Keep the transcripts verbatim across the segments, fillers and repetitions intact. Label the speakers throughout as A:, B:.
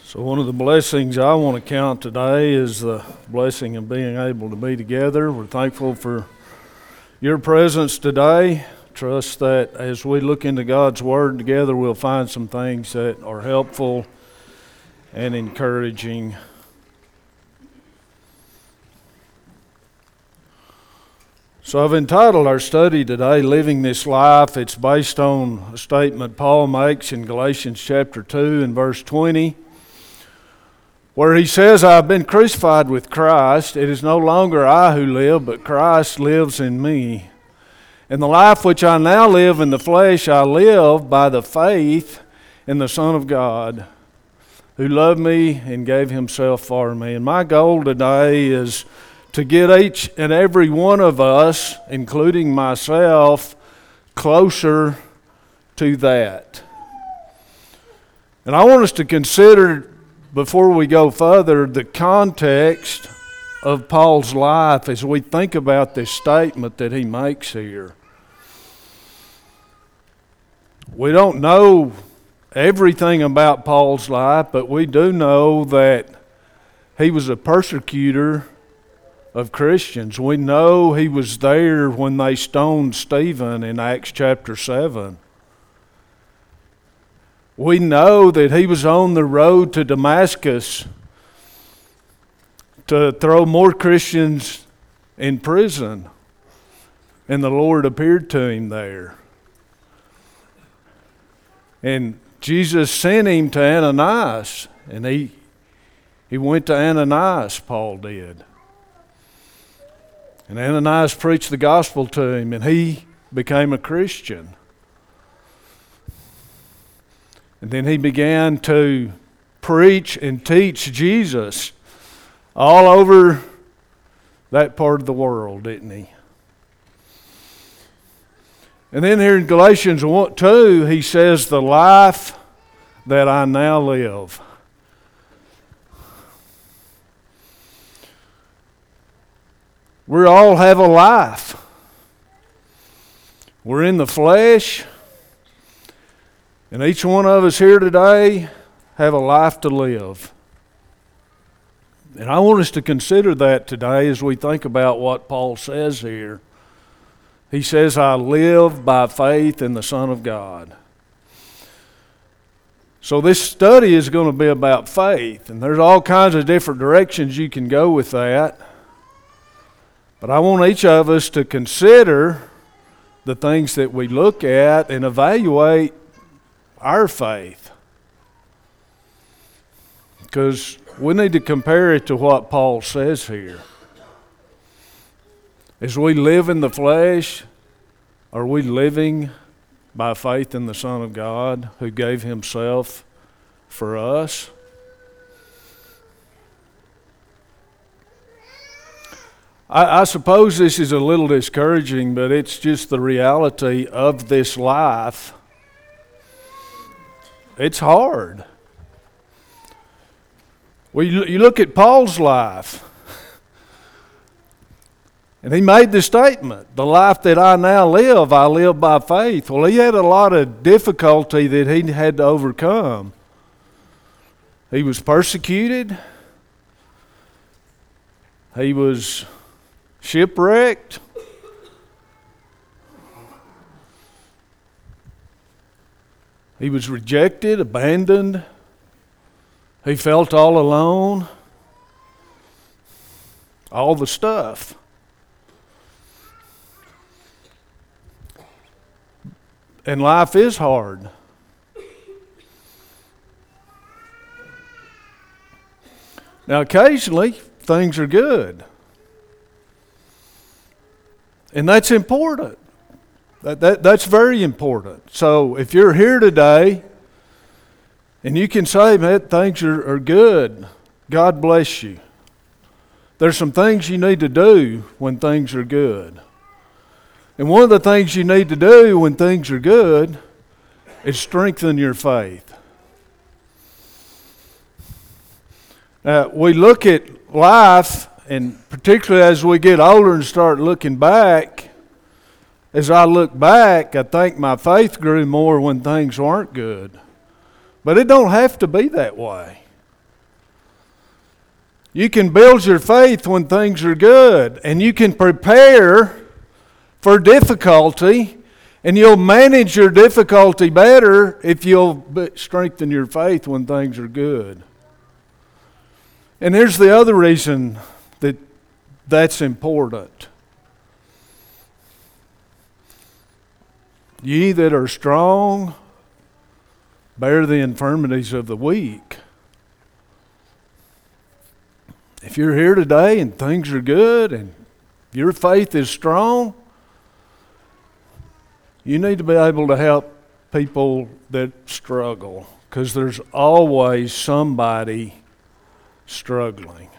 A: So one of the blessings I want to count today is the blessing of being able to be together. We're thankful for your presence today. Trust that as we look into God's Word together, we'll find some things that are helpful and encouraging. So I've entitled our study today, Living This Life. It's based on a statement Paul makes in Galatians chapter two and verse twenty, where he says, I have been crucified with Christ. It is no longer I who live, but Christ lives in me. And the life which I now live in the flesh, I live by the faith in the Son of God, who loved me and gave himself for me. And my goal today is to get each and every one of us, including myself, closer to that. And I want us to consider, before we go further, the context of Paul's life as we think about this statement that he makes here. We don't know everything about Paul's life, but we do know that he was a persecutor of Christians. We know he was there when they stoned Stephen in Acts chapter seven. We know that he was on the road to Damascus to throw more Christians in prison, and the Lord appeared to him there. And Jesus sent him to Ananias, and he, he went to Ananias, Paul did. And Ananias preached the gospel to him, and he became a Christian. And then he began to preach and teach Jesus all over that part of the world, didn't he? And then here in Galatians two, he says, the life that I now live. We all have a life. We're in the flesh. And each one of us here today have a life to live. And I want us to consider that today as we think about what Paul says here. He says, I live by faith in the Son of God. So this study is going to be about faith. And there's all kinds of different directions you can go with that. But I want each of us to consider the things that we look at and evaluate our faith, because we need to compare it to what Paul says here. As we live in the flesh, are we living by faith in the Son of God who gave himself for us? I, I suppose this is a little discouraging, but it's just the reality of this life. It's hard. Well, you, you look at Paul's life, and he made the statement, the life that I now live, I live by faith. Well, he had a lot of difficulty that he had to overcome. He was persecuted. He was shipwrecked. He was rejected, abandoned. He felt all alone. All the stuff. And life is hard. Now, occasionally, things are good. And that's important. That, that that's very important. So if you're here today and you can say, man, things are, are good, God bless you. There's some things you need to do when things are good. And one of the things you need to do when things are good is strengthen your faith. Now, we look at life, and particularly as we get older and start looking back, as I look back, I think my faith grew more when things weren't good. But it don't have to be that way. You can build your faith when things are good, and you can prepare for difficulty, and you'll manage your difficulty better if you'll strengthen your faith when things are good. And here's the other reason that that's important. Ye that are strong, bear the infirmities of the weak. If you're here today and things are good and your faith is strong, you need to be able to help people that struggle, because there's always somebody struggling.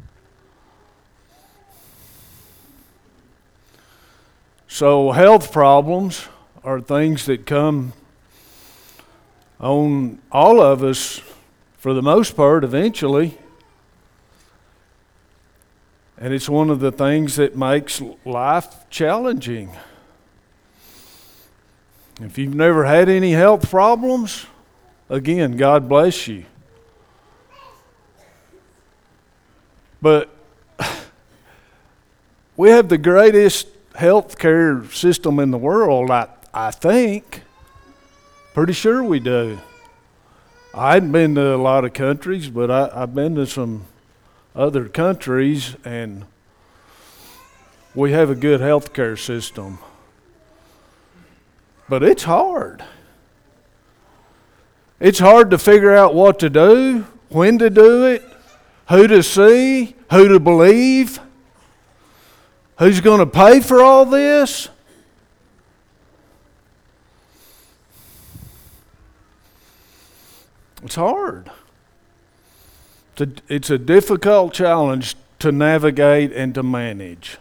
A: So health problems are things that come on all of us for the most part eventually. And it's one of the things that makes life challenging. If you've never had any health problems, again, God bless you. But we have the greatest health care system in the world, I, I think. Pretty sure we do. I hadn't been to a lot of countries, but I, I've been to some other countries, and we have a good health care system. But it's hard. It's hard to figure out what to do, when to do it, who to see, who to believe, who's going to pay for all this. It's hard. It's a difficult challenge to navigate and to manage.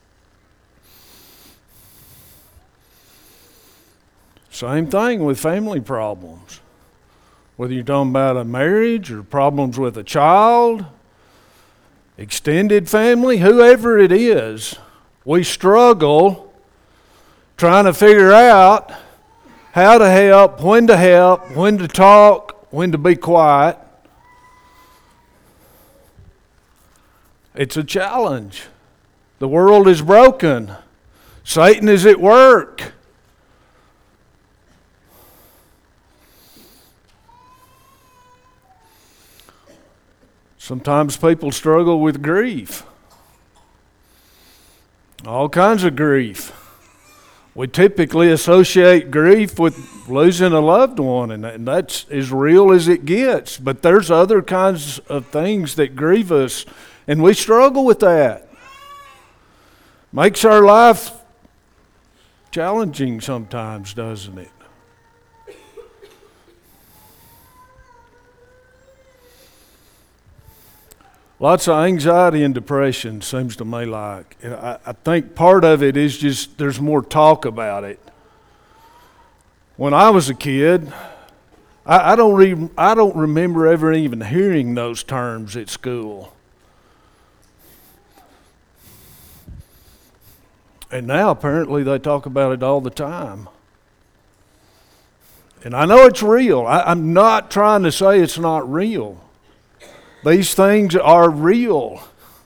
A: Same thing with family problems. Whether you're talking about a marriage or problems with a child, extended family, whoever it is, we struggle trying to figure out how to help, when to help, when to talk, when to be quiet. It's a challenge. The world is broken. Satan is at work. Sometimes people struggle with grief. All kinds of grief. We typically associate grief with losing a loved one, and that's as real as it gets. But there's other kinds of things that grieve us, and we struggle with that. Makes our life challenging sometimes, doesn't it? Lots of anxiety and depression, seems to me like. And I, I think part of it is just there's more talk about it. When I was a kid, I, I don't re, I don't remember ever even hearing those terms at school. And now apparently they talk about it all the time. And I know it's real. I, I'm not trying to say it's not real. These things are real.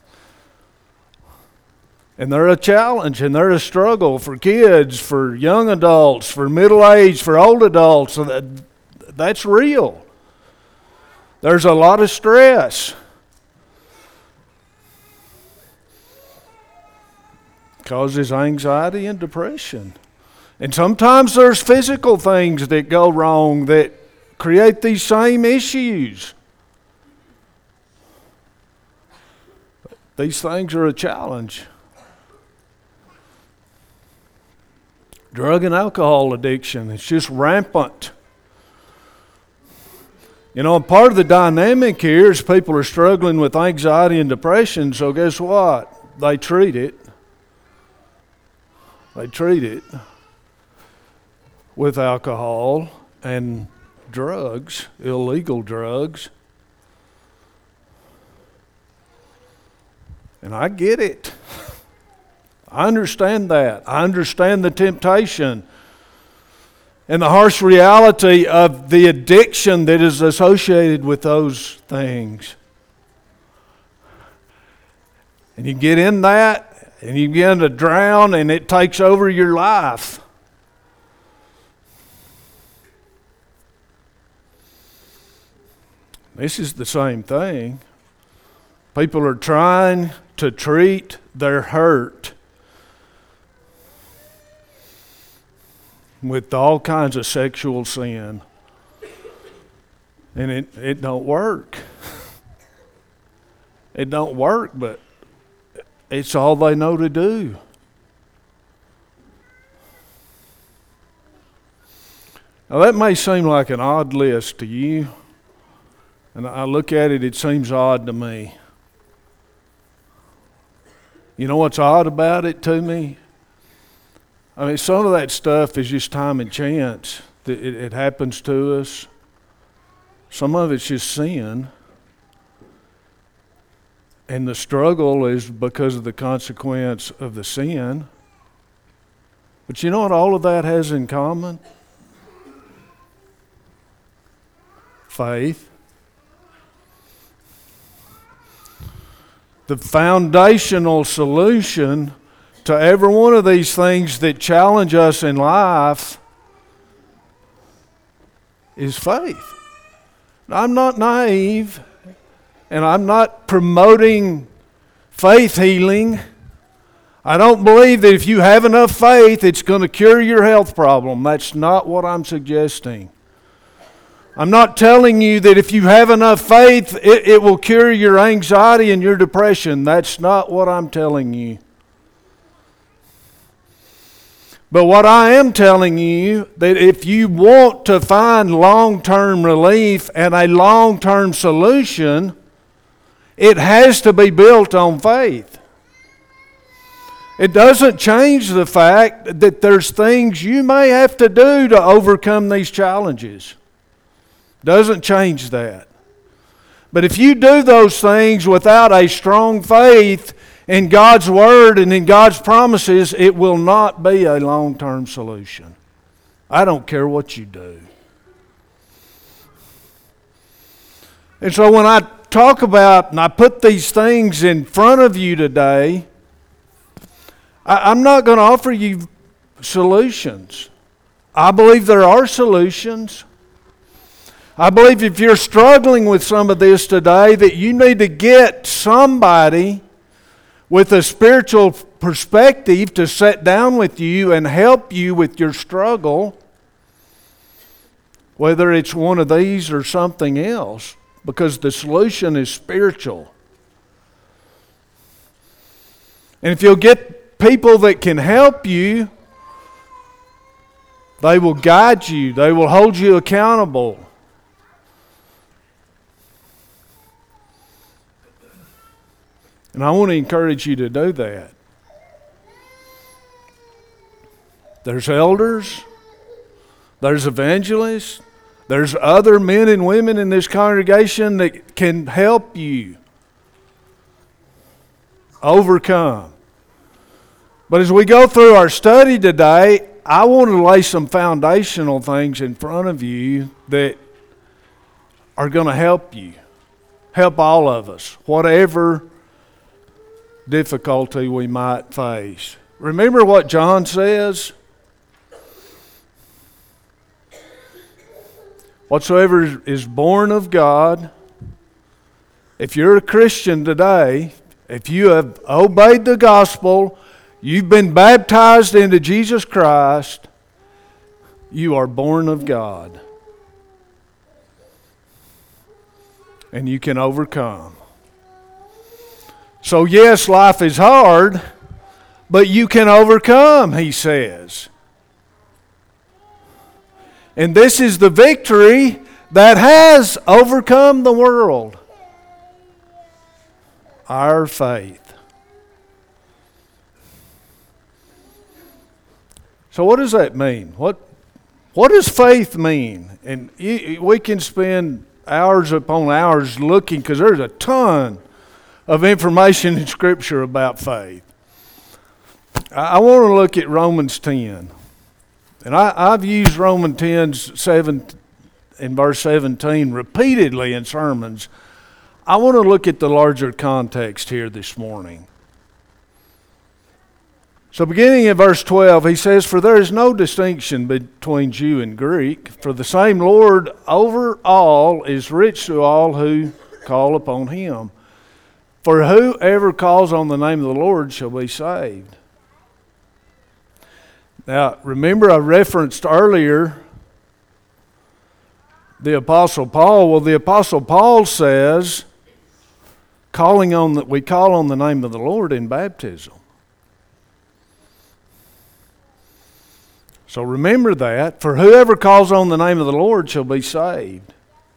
A: And they're a challenge and they're a struggle for kids, for young adults, for middle-aged, for old adults. So that, that's real. There's a lot of stress. Causes anxiety and depression. And sometimes there's physical things that go wrong that create these same issues. These things are a challenge. Drug and alcohol addiction, it's just rampant. You know, part of the dynamic here is people are struggling with anxiety and depression, so guess what? They treat it. They treat it with alcohol and drugs, illegal drugs. And I get it. I understand that. I understand the temptation and the harsh reality of the addiction that is associated with those things. And you get in that, and you begin to drown, and it takes over your life. This is the same thing. People are trying to treat their hurt with all kinds of sexual sin. And it, it don't work. It don't work, but it's all they know to do. Now that may seem like an odd list to you. And I look at it, it seems odd to me. You know what's odd about it to me? I mean, some of that stuff is just time and chance. It, it happens to us. Some of it's just sin. And the struggle is because of the consequence of the sin. But you know what all of that has in common? Faith. The foundational solution to every one of these things that challenge us in life is faith. I'm not naive, and I'm not promoting faith healing. I don't believe that if you have enough faith, it's going to cure your health problem. That's not what I'm suggesting. I'm not telling you that if you have enough faith, it, it will cure your anxiety and your depression. That's not what I'm telling you. But what I am telling you, that if you want to find long-term relief and a long-term solution, it has to be built on faith. It doesn't change the fact that there's things you may have to do to overcome these challenges. Doesn't change that. But if you do those things without a strong faith in God's Word and in God's promises, it will not be a long-term solution. I don't care what you do. And so when I talk about and I put these things in front of you today, I, I'm not going to offer you solutions. I believe there are solutions. I believe if you're struggling with some of this today, that you need to get somebody with a spiritual perspective to sit down with you and help you with your struggle, whether it's one of these or something else, because the solution is spiritual. And if you'll get people that can help you, they will guide you, they will hold you accountable. And I want to encourage you to do that. There's elders, there's evangelists, there's other men and women in this congregation that can help you overcome. But as we go through our study today, I want to lay some foundational things in front of you that are going to help you, help all of us, whatever difficulty we might face. Remember what John says? Whatsoever is born of God, if you're a Christian today, if you have obeyed the gospel, you've been baptized into Jesus Christ, you are born of God. And you can overcome. So yes, life is hard, but you can overcome, he says. And this is the victory that has overcome the world. Our faith. So what does that mean? What, what does faith mean? And we can spend hours upon hours looking, because there's a ton of information in Scripture about faith. I want to look at Romans ten. And I, I've used Romans ten, seven, in verse seventeen repeatedly in sermons. I want to look at the larger context here this morning. So beginning in verse twelve, he says, "For there is no distinction between Jew and Greek, for the same Lord over all is rich to all who call upon him. For whoever calls on the name of the Lord shall be saved." Now, remember I referenced earlier the Apostle Paul. Well, the Apostle Paul says, calling on the, we call on the name of the Lord in baptism. So remember that. For whoever calls on the name of the Lord shall be saved.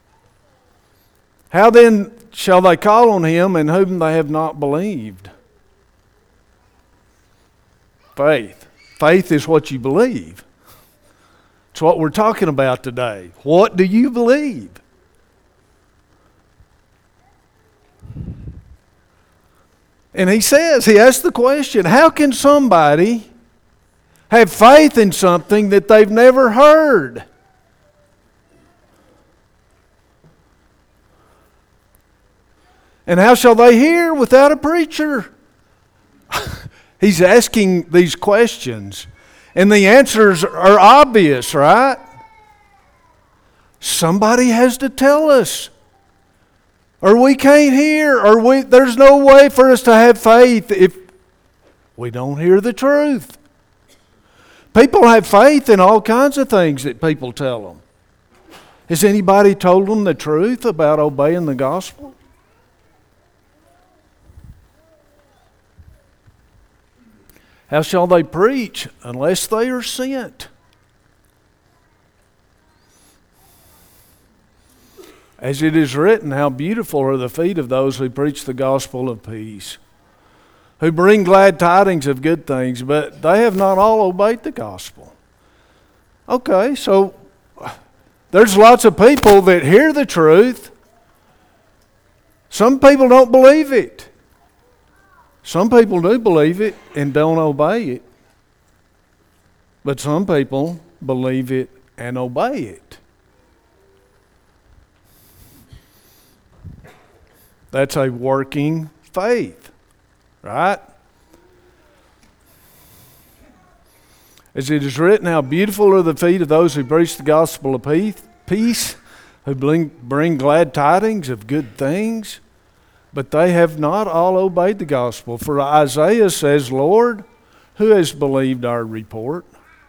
A: How then shall they call on him in whom they have not believed? Faith. Faith is what you believe. It's what we're talking about today. What do you believe? And he says, he asks the question, how can somebody have faith in something that they've never heard? And how shall they hear without a preacher? He's asking these questions. And the answers are obvious, right? Somebody has to tell us. Or we can't hear. Or we, there's no way for us to have faith if we don't hear the truth. People have faith in all kinds of things that people tell them. Has anybody told them the truth about obeying the gospel? How shall they preach unless they are sent? As it is written, how beautiful are the feet of those who preach the gospel of peace, who bring glad tidings of good things, but they have not all obeyed the gospel. Okay, so there's lots of people that hear the truth. Some people don't believe it. Some people do believe it and don't obey it. But some people believe it and obey it. That's a working faith, right? As it is written, how beautiful are the feet of those who preach the gospel of peace, who bring, bring glad tidings of good things. But they have not all obeyed the gospel. For Isaiah says, Lord, who has believed our report?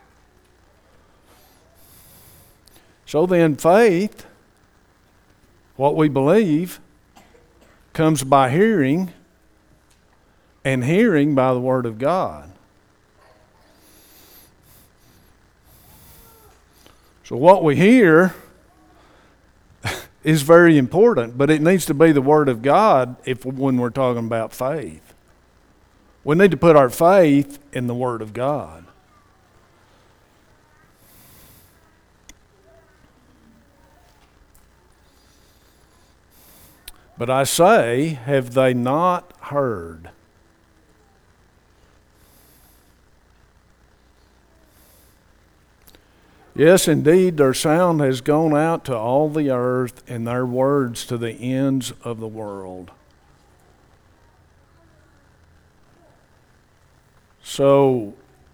A: So then faith, what we believe, comes by hearing, and hearing by the word of God. So what we hear is very important, but it needs to be the Word of God if when we're talking about faith. We need to put our faith in the Word of God. But I say, have they not heard? Yes, indeed, their sound has gone out to all the earth, and their words to the ends of the world. So,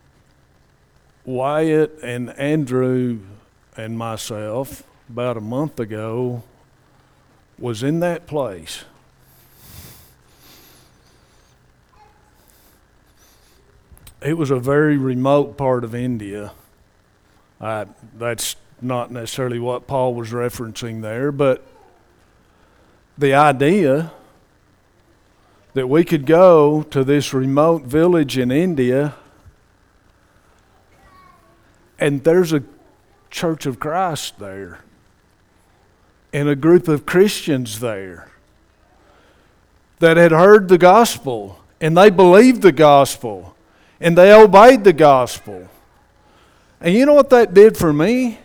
A: Wyatt and Andrew and myself, about a month ago, was in that place. It was a very remote part of India. Uh, that's not necessarily what Paul was referencing there, but the idea that we could go to this remote village in India and there's a Church of Christ there and a group of Christians there that had heard the gospel and they believed the gospel and they obeyed the gospel. And you know what that did for me?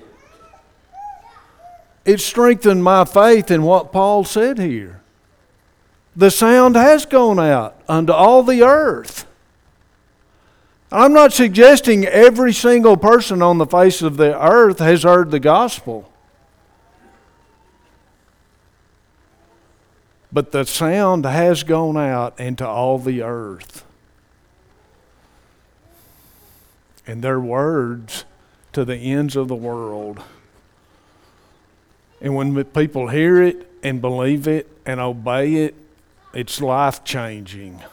A: It strengthened my faith in what Paul said here. The sound has gone out unto all the earth. I'm not suggesting every single person on the face of the earth has heard the gospel. But the sound has gone out into all the earth. and their words to the ends of the world. And when people hear it and believe it and obey it, it's life-changing.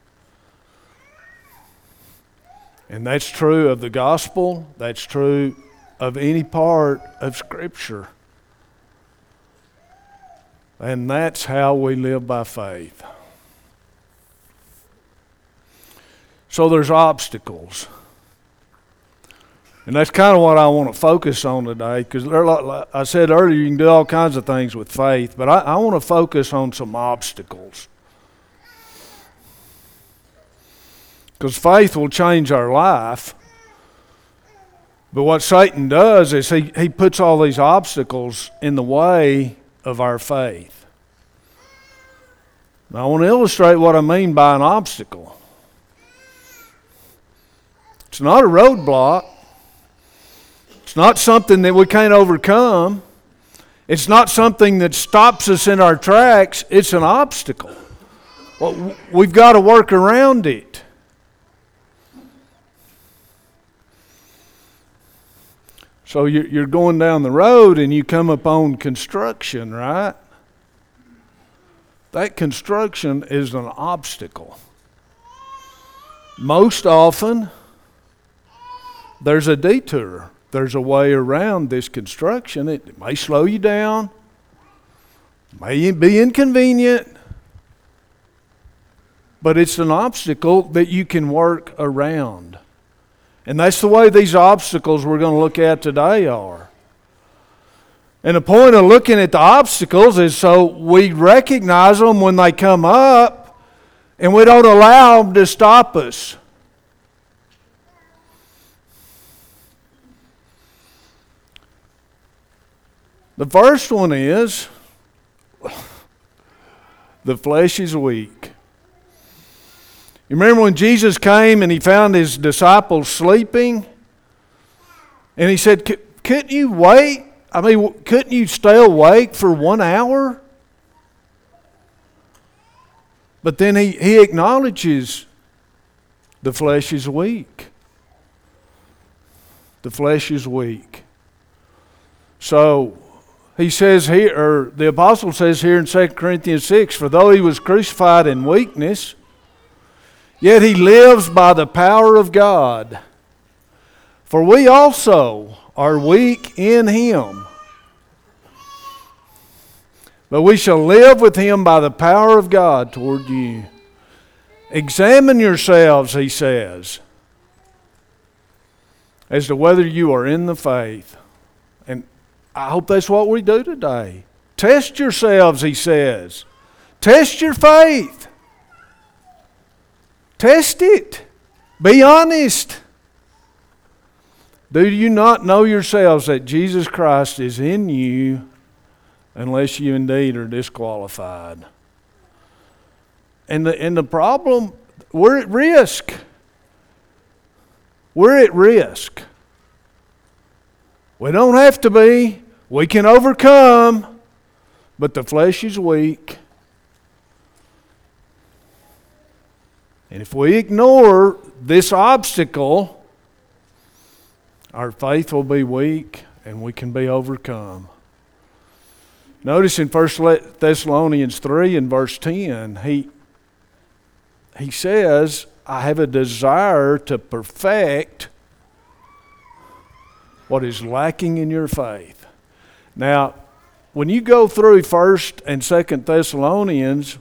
A: And that's true of the gospel. That's true of any part of Scripture. And that's how we live by faith. So there's obstacles. And that's kind of what I want to focus on today, because like I said earlier, you can do all kinds of things with faith, but I, I want to focus on some obstacles. Because faith will change our life. But what Satan does is he, he puts all these obstacles in the way of our faith. Now, I want to illustrate what I mean by an obstacle. It's not a roadblock. It's not something that we can't overcome. It's not something that stops us in our tracks. It's an obstacle. Well, we've got to work around it. So you're going down the road and you come upon construction, right? That construction is an obstacle. Most often, there's a detour. There's a way around this construction. It may slow you down, may be inconvenient, but it's an obstacle that you can work around. And that's the way these obstacles we're going to look at today are. And the point of looking at the obstacles is so we recognize them when they come up and we don't allow them to stop us. The first one is the flesh is weak. You remember when Jesus came and he found his disciples sleeping? And he said, couldn't you wait? I mean, couldn't you stay awake for one hour? But then he, he acknowledges the flesh is weak. The flesh is weak. So he says here, or the apostle says here in Second Corinthians six, for though he was crucified in weakness, yet he lives by the power of God. For we also are weak in him, but we shall live with him by the power of God toward you. Examine yourselves, he says, as to whether you are in the faith. And I hope that's what we do today. Test yourselves, he says. Test your faith. Test it. Be honest. Do you not know yourselves that Jesus Christ is in you unless you indeed are disqualified? And the, and the problem, we're at risk. We're at risk. We don't have to be. We can overcome, but the flesh is weak. And if we ignore this obstacle, our faith will be weak and we can be overcome. Notice in First Thessalonians three and verse ten, he, he says, I have a desire to perfect what is lacking in your faith. Now, when you go through First and Second Thessalonians,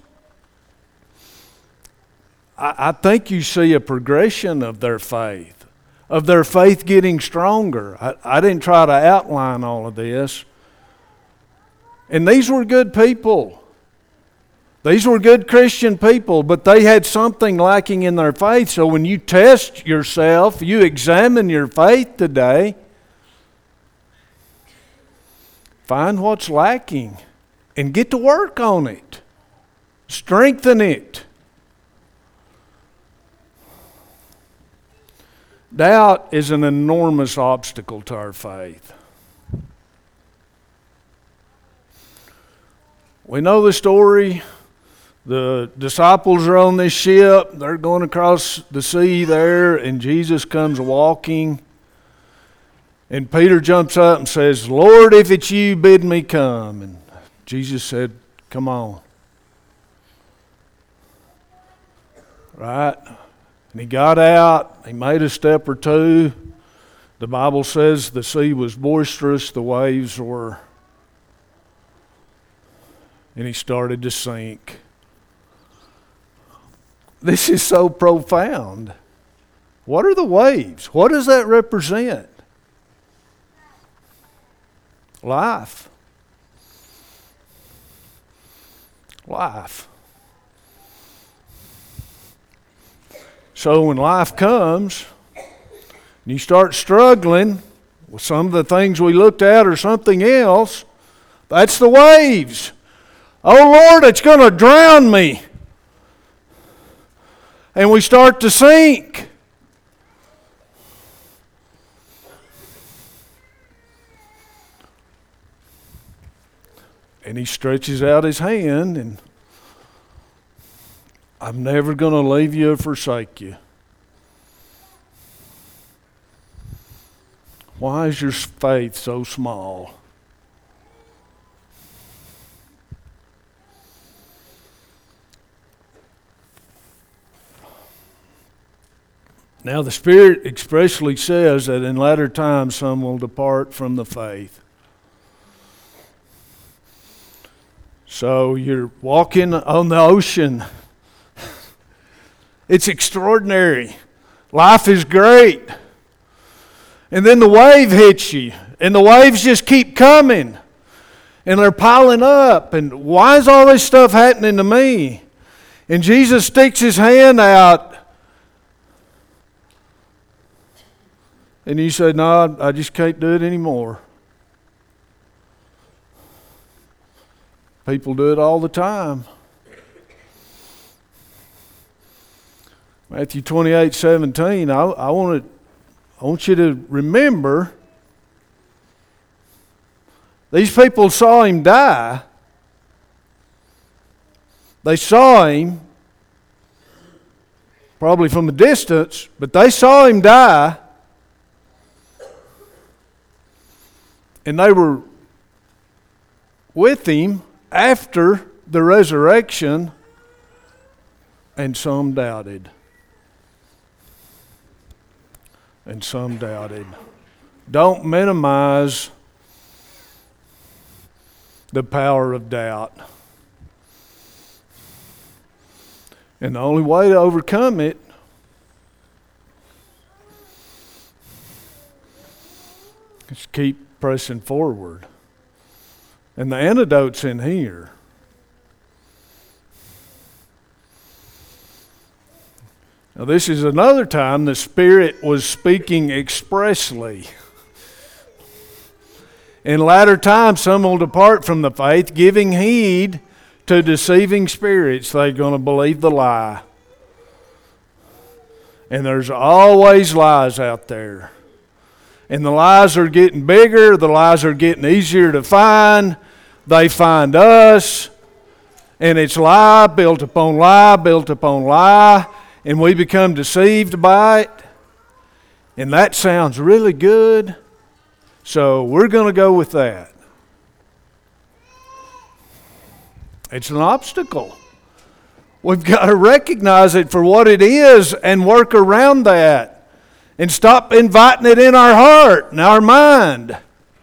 A: I think you see a progression of their faith, of their faith getting stronger. I, I didn't try to outline all of this. And these were good people. These were good Christian people, but they had something lacking in their faith. So when you test yourself, you examine your faith today, find what's lacking and get to work on it. Strengthen it. Doubt is an enormous obstacle to our faith. We know the story. The disciples are on this ship. They're going across the sea there, and Jesus comes walking. And Peter jumps up and says, "Lord, if it's you, bid me come." And Jesus said, "Come on." Right? And he got out. He made a step or two. The Bible says the sea was boisterous, the waves were, and he started to sink. This is so profound. What are the waves? What does that represent? Life. Life. So when life comes, and you start struggling with some of the things we looked at or something else, that's the waves. Oh Lord, it's going to drown me. And we start to sink. And he stretches out his hand, and I'm never going to leave you or forsake you. Why is your faith so small? Now the Spirit expressly says that in latter times some will depart from the faith. So you're walking on the ocean. It's extraordinary. Life is great. And then the wave hits you. And the waves just keep coming. And they're piling up. And why is all this stuff happening to me? And Jesus sticks his hand out. And you say, "No, I just can't do it anymore." People do it all the time. Matthew twenty-eight seventeen, I, I, want to, I want you to remember, these people saw him die. They saw him, probably from a distance, but they saw him die. And they were with him after the resurrection, and some doubted. And some doubted. Don't minimize the power of doubt. And the only way to overcome it is keep pressing forward. And the antidote's in here. Now this is another time the Spirit was speaking expressly. In latter times some will depart from the faith, giving heed to deceiving spirits. They're going to believe the lie. And there's always lies out there. And the lies are getting bigger. The lies are getting easier to find. They find us. And it's lie built upon lie, built upon lie. And we become deceived by it. And that sounds really good. So we're going to go with that. It's an obstacle. We've got to recognize it for what it is and work around that. And stop inviting it in our heart and our mind.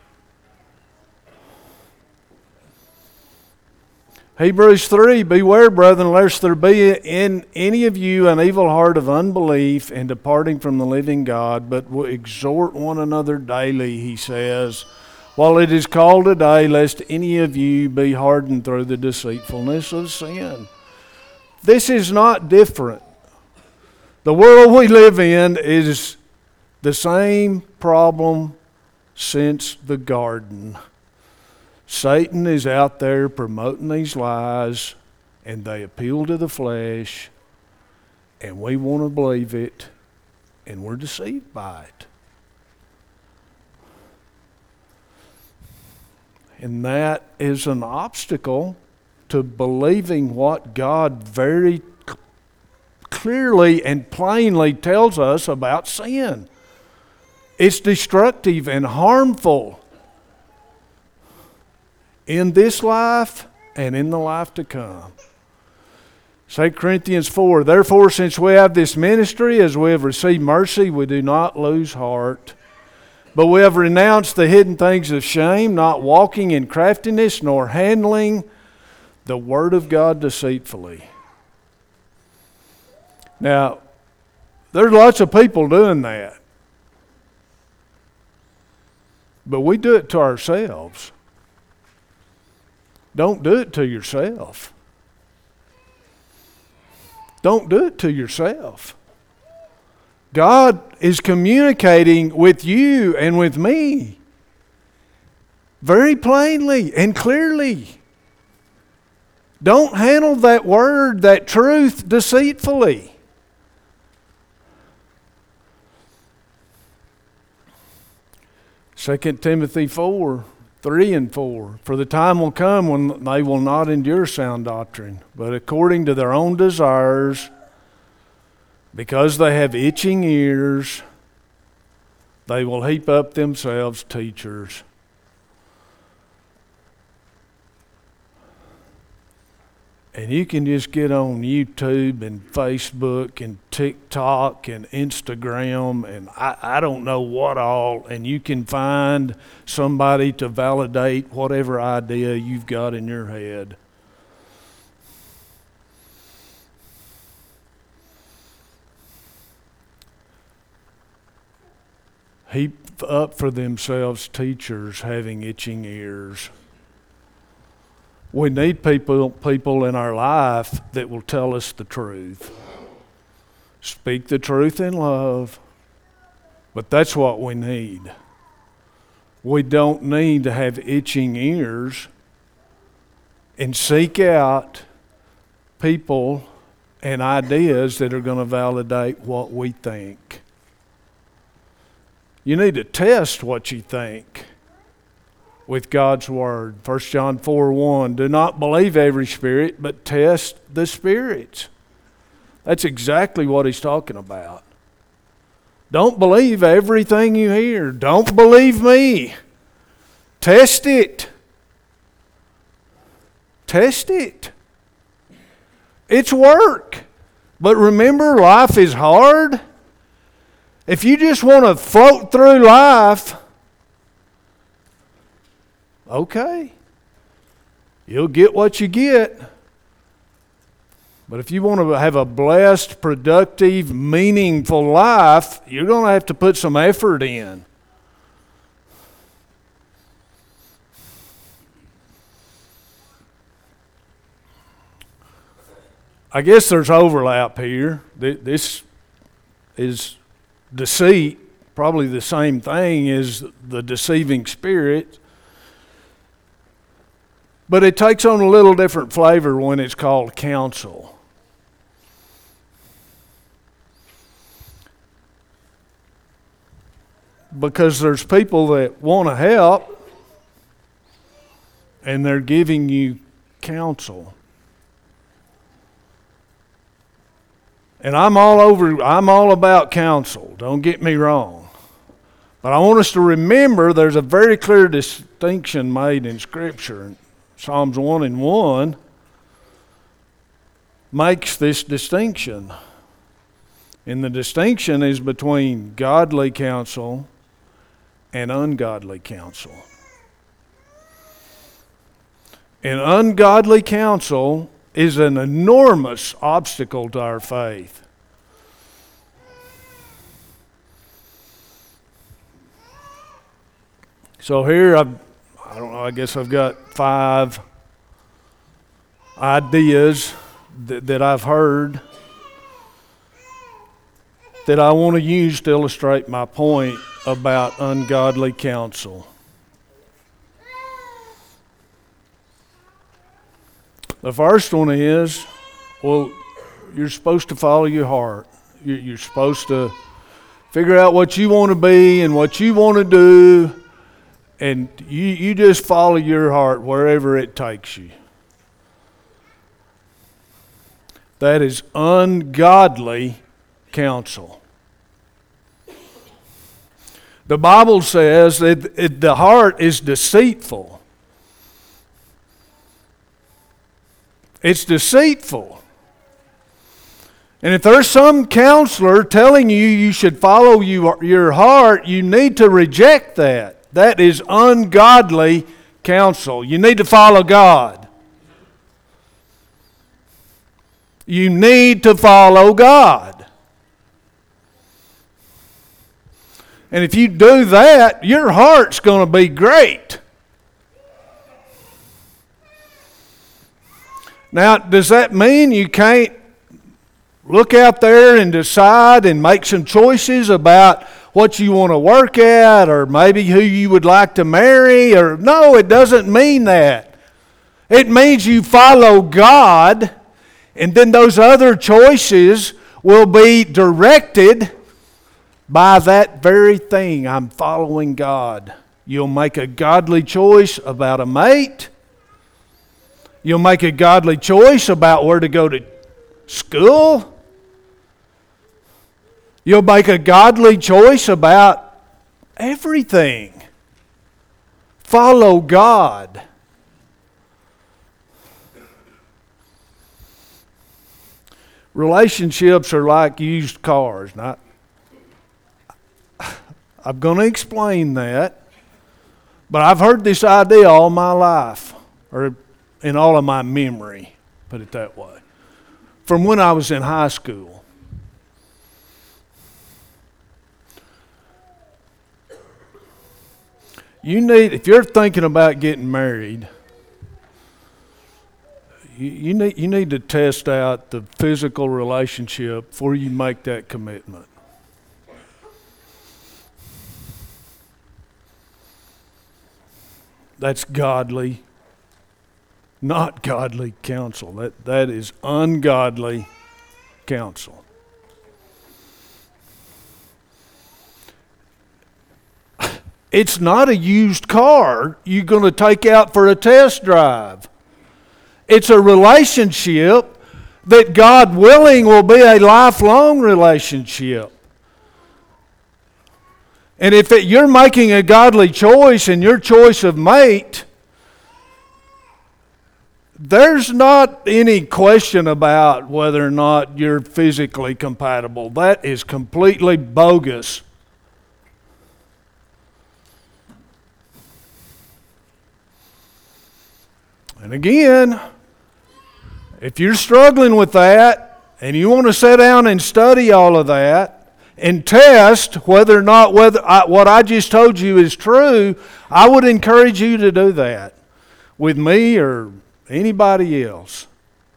A: Hebrews three, beware, brethren, lest there be in any of you an evil heart of unbelief and departing from the living God, but will exhort one another daily, he says, while it is called today, lest any of you be hardened through the deceitfulness of sin. This is not different. The world we live in is the same problem since the garden. Satan is out there promoting these lies, and they appeal to the flesh, and we want to believe it, and we're deceived by it. And that is an obstacle to believing what God very clearly and plainly tells us about sin. It's destructive and harmful in this life and in the life to come. Second Corinthians four, therefore, since we have this ministry, as we have received mercy, we do not lose heart. But we have renounced the hidden things of shame, not walking in craftiness, nor handling the word of God deceitfully. Now, there's lots of people doing that. But we do it to ourselves. Don't do it to yourself. Don't do it to yourself. God is communicating with you and with me very plainly and clearly. Don't handle that word, that truth, deceitfully. Second Timothy four, three and four. For the time will come when they will not endure sound doctrine, but according to their own desires, because they have itching ears, they will heap up themselves teachers. And you can just get on YouTube and Facebook and TikTok and Instagram and I, I don't know what all, and you can find somebody to validate whatever idea you've got in your head. Heap up for themselves teachers having itching ears. We need people people in our life that will tell us the truth. Speak the truth in love. But that's what we need. We don't need to have itching ears and seek out people and ideas that are going to validate what we think. You need to test what you think with God's Word. First John four one, do not believe every spirit, but test the spirits. That's exactly what he's talking about. Don't believe everything you hear. Don't believe me. Test it. Test it. It's work. But remember, life is hard. If you just want to float through life, okay, you'll get what you get. But if you want to have a blessed, productive, meaningful life, you're going to have to put some effort in. I guess there's overlap here. This is deceit, probably the same thing as the deceiving spirit. But it takes on a little different flavor when it's called counsel. Because there's people that want to help and they're giving you counsel. And I'm all over, I'm all about counsel, don't get me wrong. But I want us to remember there's a very clear distinction made in Scripture. Psalms one and one makes this distinction. And the distinction is between godly counsel and ungodly counsel. And ungodly counsel is an enormous obstacle to our faith. So here I've, I don't know, I guess I've got five ideas that, that I've heard that I want to use to illustrate my point about ungodly counsel. The first one is, well, you're supposed to follow your heart. You're supposed to figure out what you want to be and what you want to do, and you, you just follow your heart wherever it takes you. That is ungodly counsel. The Bible says that it, the heart is deceitful. It's deceitful. And if there's some counselor telling you you should follow you, your heart, you need to reject that. That is ungodly counsel. You need to follow God. You need to follow God. And if you do that, your heart's going to be great. Now, does that mean you can't look out there and decide and make some choices about what you want to work at or maybe who you would like to marry? Or no, it doesn't mean that. It means you follow God, and then those other choices will be directed by that very thing. I'm following God. You'll make a godly choice about a mate. You'll make a godly choice about where to go to school. You'll make a godly choice about everything. Follow God. Relationships are like used cars. Now, I'm going to explain that, but I've heard this idea all my life, or in all of my memory, put it that way, from when I was in high school. You need, if you're thinking about getting married, you, you need you need to test out the physical relationship before you make that commitment. That's godly, not godly counsel. That that is ungodly counsel. It's not a used car you're going to take out for a test drive. It's a relationship that, God willing, will be a lifelong relationship. And if it, you're making a godly choice in your choice of mate, there's not any question about whether or not you're physically compatible. That is completely bogus. And again, if you're struggling with that and you want to sit down and study all of that and test whether or not whether I, what I just told you is true, I would encourage you to do that with me or anybody else.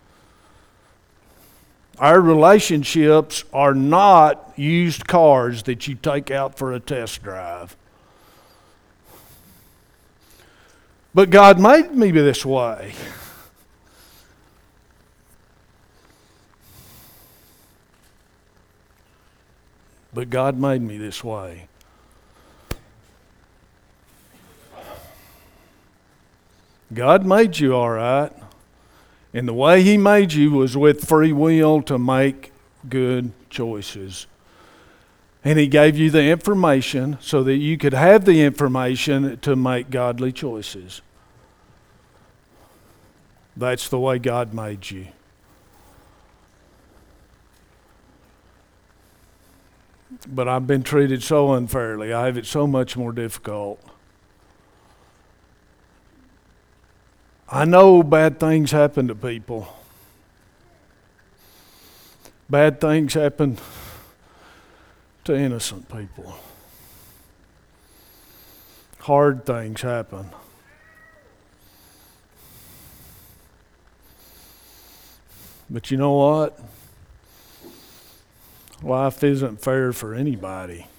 A: Our relationships are not used cars that you take out for a test drive. But God made me this way. But God made me this way. God made you all right. And the way He made you was with free will to make good choices. And He gave you the information so that you could have the information to make godly choices. That's the way God made you. But I've been treated so unfairly. I have it so much more difficult. I know bad things happen to people. Bad things happen to innocent people. Hard things happen. But you know what? Life isn't fair for anybody.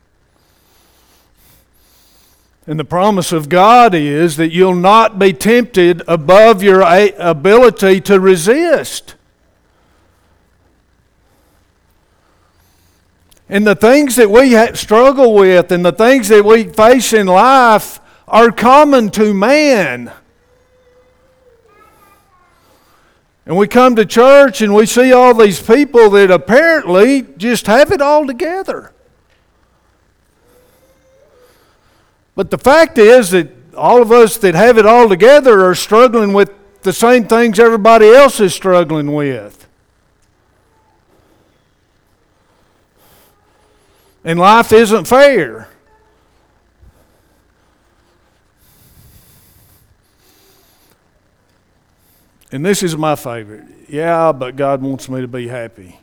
A: And the promise of God is that you'll not be tempted above your ability to resist. And the things that we struggle with and the things that we face in life are common to man. And we come to church and we see all these people that apparently just have it all together. But the fact is that all of us that have it all together are struggling with the same things everybody else is struggling with. And life isn't fair. And this is my favorite. Yeah, but God wants me to be happy.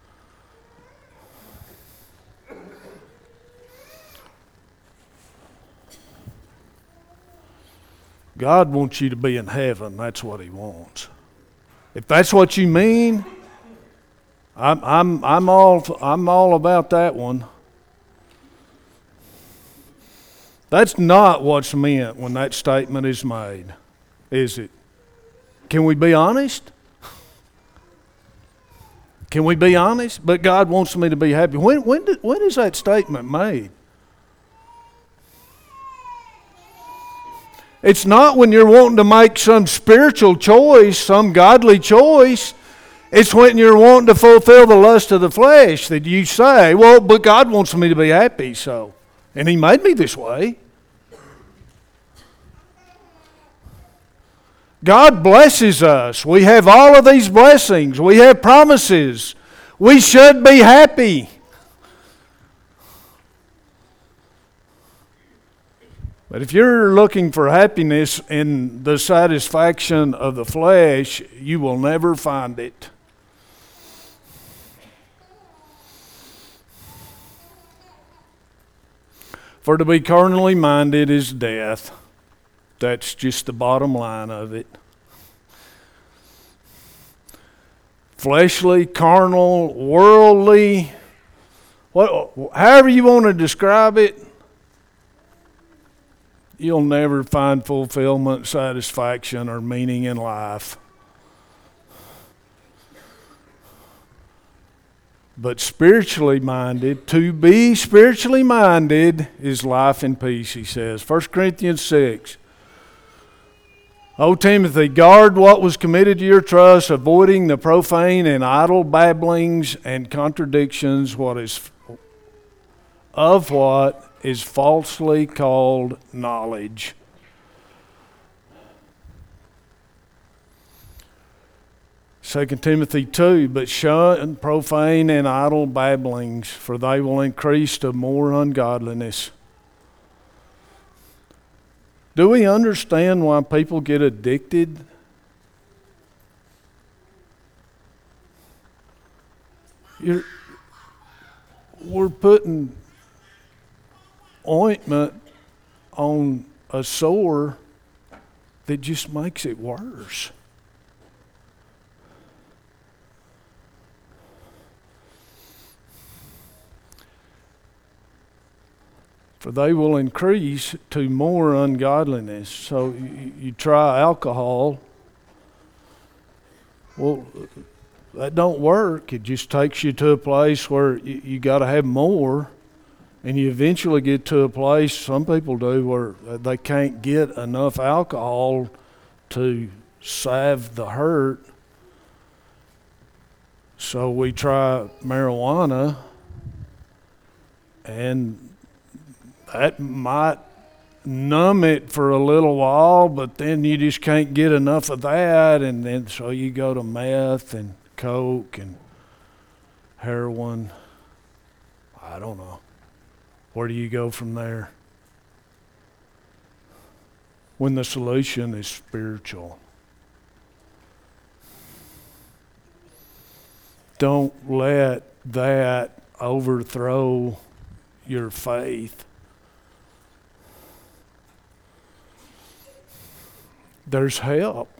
A: God wants you to be in heaven. That's what He wants. If that's what you mean, I'm I'm I'm all I'm all about that one. That's not what's meant when that statement is made, is it? Can we be honest? Can we be honest? But God wants me to be happy. When when did, when is that statement made? It's not when you're wanting to make some spiritual choice, some godly choice. It's when you're wanting to fulfill the lust of the flesh that you say, well, but God wants me to be happy, so. And He made me this way. God blesses us. We have all of these blessings. We have promises. We should be happy. But if you're looking for happiness in the satisfaction of the flesh, you will never find it. For to be carnally minded is death. That's just the bottom line of it. Fleshly, carnal, worldly, what, however you want to describe it, you'll never find fulfillment, satisfaction, or meaning in life. But spiritually minded, to be spiritually minded is life and peace, he says. First Corinthians six. O Timothy, guard what was committed to your trust, avoiding the profane and idle babblings and contradictions what is of what is falsely called knowledge. Second Timothy two, but shun profane and idle babblings, for they will increase to more ungodliness. Do we understand why people get addicted? You're, we're putting ointment on a sore that just makes it worse. For they will increase to more ungodliness. So you, you try alcohol. Well, that don't work. It just takes you to a place where you, you got to have more. And you eventually get to a place, some people do, where they can't get enough alcohol to salve the hurt. So we try marijuana, and that might numb it for a little while, but then you just can't get enough of that, and then so you go to meth and coke and heroin. I don't know. Where do you go from there? When the solution is spiritual. Don't let that overthrow your faith. There's help.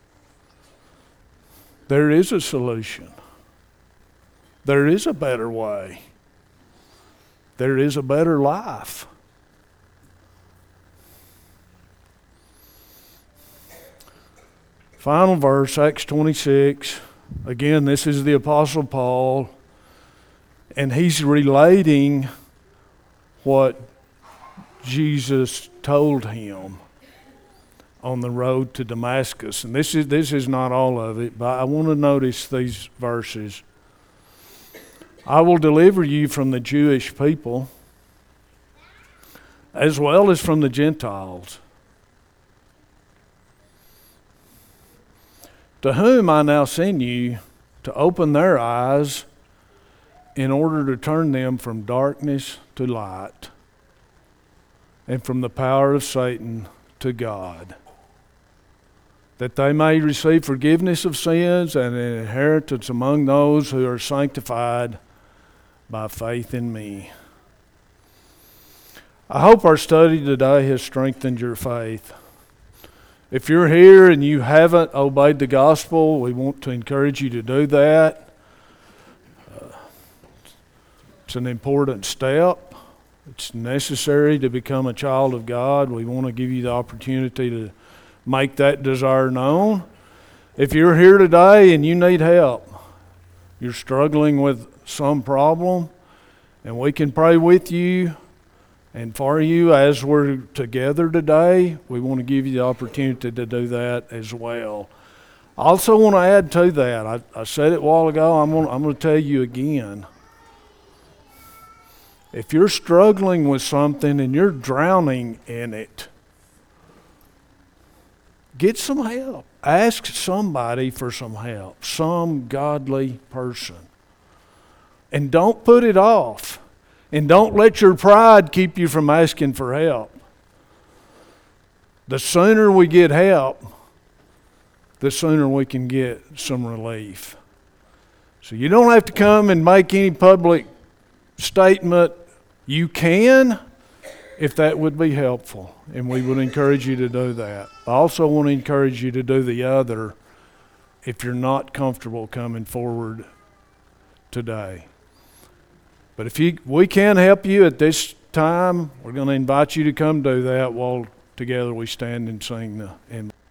A: There is a solution. There is a better way. There is a better life. Final verse, Acts twenty-six. Again, this is the Apostle Paul, and he's relating what Jesus told him. on the road to Damascus. And this is this is not all of it, but I want to notice these verses. I will deliver you from the Jewish people as well as from the Gentiles, to whom I now send you to open their eyes in order to turn them from darkness to light and from the power of Satan to God, that they may receive forgiveness of sins and an inheritance among those who are sanctified by faith in me. I hope our study today has strengthened your faith. If you're here and you haven't obeyed the gospel, we want to encourage you to do that. Uh, it's an important step. It's necessary to become a child of God. We want to give you the opportunity to make that desire known. If you're here today and you need help, you're struggling with some problem, and we can pray with you and for you as we're together today, we want to give you the opportunity to do that as well. I also want to add to that, I, I said it a while ago, I'm going, I'm going to tell you again. If you're struggling with something and you're drowning in it, get some help. Ask somebody for some help, some godly person. And don't put it off. And don't let your pride keep you from asking for help. The sooner we get help, the sooner we can get some relief. So you don't have to come and make any public statement. You can, if that would be helpful, and we would encourage you to do that. I also want to encourage you to do the other if you're not comfortable coming forward today. But if you, we can help you at this time, we're going to invite you to come do that while together we stand and sing the hymn.